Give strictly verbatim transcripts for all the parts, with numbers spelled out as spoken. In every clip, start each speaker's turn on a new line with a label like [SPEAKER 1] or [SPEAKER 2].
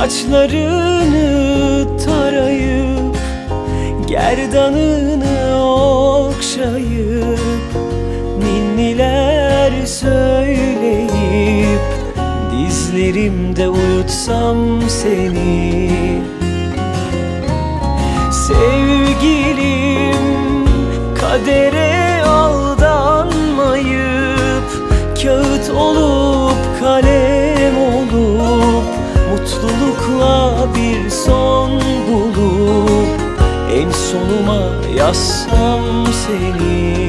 [SPEAKER 1] Saçlarını tarayıp gerdanını okşayıp ninniler söyleyip dizlerimde uyutsam seni. Sevgilim, kadere aldanmayıp kağıt olup kalem olup mutlulukla bir son bulup en sonuma yazsam seni.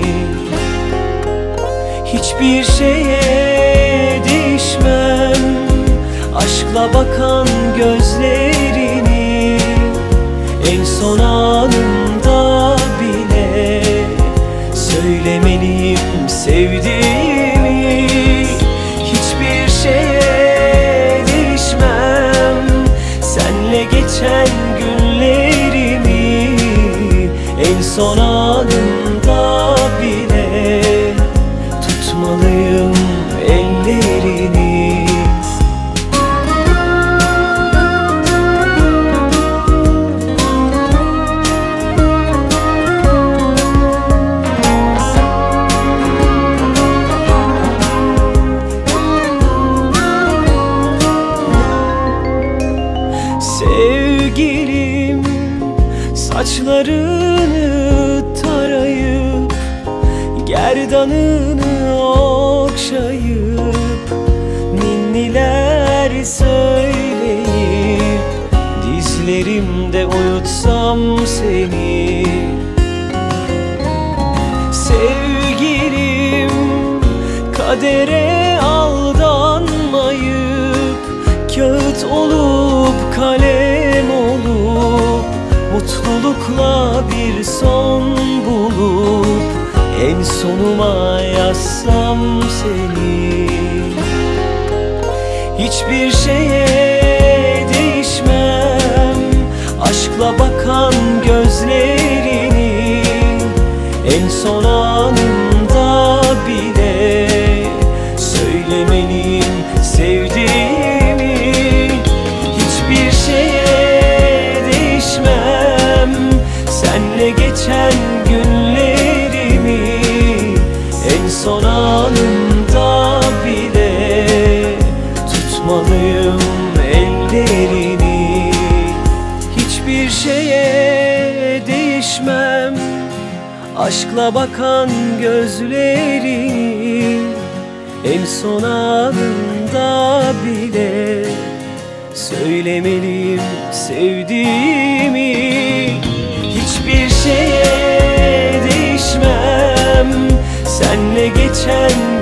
[SPEAKER 1] Hiçbir şeye değişmem aşkla bakan gözlerini, en son anımda bile söylemeliyim sevdiğimi. Hiçbir şeye değişmem senle geçen günlerimi, en son anımda bile tutmalıyım ellerini. Sevgilim, saçlarını tarayıp gerdanını okşayıp ninniler söyleyip dizlerimde uyutsam seni. Sevgilim, kadere aldanmayıp kağıt olup kalem olup mutlulukla bir son bulup en sonuma yazsam seni. Hiçbir şeye değişmem aşkla bakan gözlerini, en son anımda bile söylemeliyim sevdiğimi. Hiçbir şeye değişmem senle geçen günlerimi, en son anımda bile tutmalıyım ellerini. Hiçbir şeye değişmem aşkla bakan gözlerini, en son anımda bile söylemeliyim sevdiğimi. Hiçbir şeye değişmem senle geçen